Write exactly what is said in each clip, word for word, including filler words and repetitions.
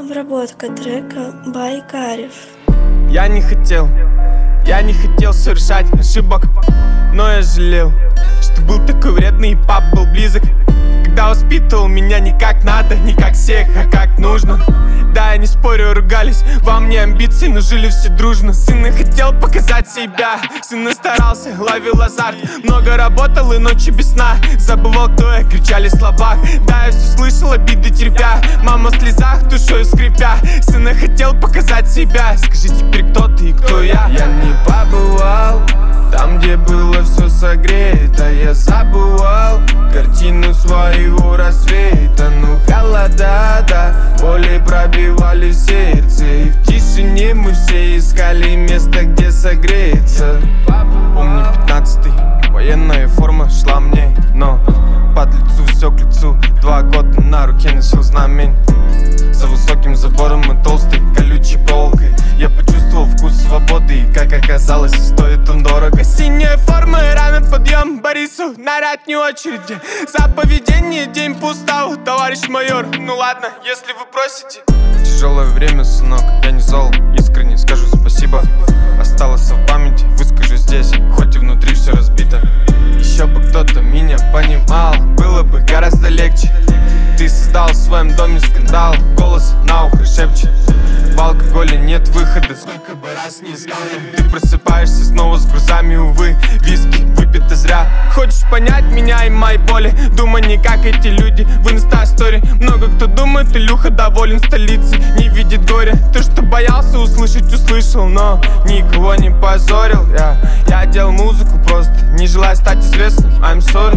Обработка трека by Карев. Я не хотел, я не хотел совершать ошибок, но я жалел, что был такой вредный и пап был близок. Когда воспитывал меня не как надо, не как всех, а как нужно. Да, я не спорю, ругались, во мне амбиции, но жили все дружно. Сын хотел показать себя, сын старался, ловил азарт. Много работал и ночи без сна, забывал, кто я, кричали в слабах. Да, я все слышал, обиды терпя, мама в слезах, душою скрипя. Сын хотел показать себя, скажи теперь, кто ты и кто я. Я не побывал там, где было все согрето, я забывал картину своего рассвета. Ну холода, да, боли пробивали в сердце, и в тишине мы все искали место, где согреться. Помню пятнадцатый, военная форма шла мне, но под лицу все к лицу. Два года на руке носил знамень, за высоким забором и толстой колючей проволокой. Я почувствовал вкус свободы, и как оказалось, стоит он дорого. Синяя форма и рано подъем Борису, наряд не очереди. За поведение день по уставу, товарищ майор. Ну ладно, если вы просите. Тяжелое время, сынок, я не зол, искренне скажу спасибо. Осталось в памяти, выскажу здесь, хоть и внутри все разбито. Еще бы кто-то меня понимал, было бы гораздо легче. Ты создал в своем доме скандал, голос на ухо шепчет: в алкоголе нет выхода, сколько бы раз не искал. Ты просыпаешься снова с грузами, увы, виски выпито зря. Хочешь понять меня и мои боли, думай не как эти люди в инста-стори. Много кто думает, Илюха доволен столицей, не видит горя. То, что боялся услышать, услышал, но никого не позорил. Я, я делал музыку просто, не желая стать известным, I'm sorry.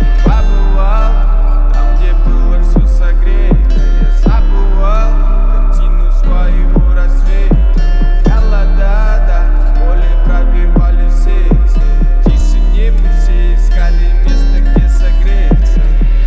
Побывал там, где было все согрето, я забывал картину своего рассвета. Холода, да, боли пробивали в сердце, в тишине мы все искали место, где согреться.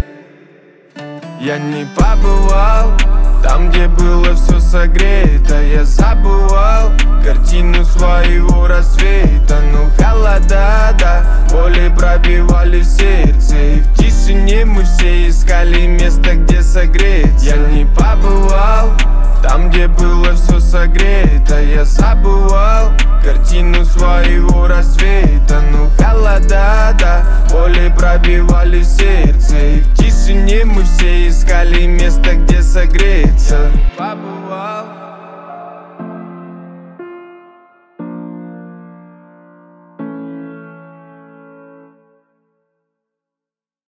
Я не побывал там, где было все согрето, я забывал картину своего рассвета. Ну холода, да, боли пробивали в сердце, и в тишине мы все искали место, где согреться. Я не побывал там, где было все согрето, я забывал картину своего рассвета. Ну холода, да, боли пробивали в сердце, и в тишине мы все искали место, где согреться. Побывал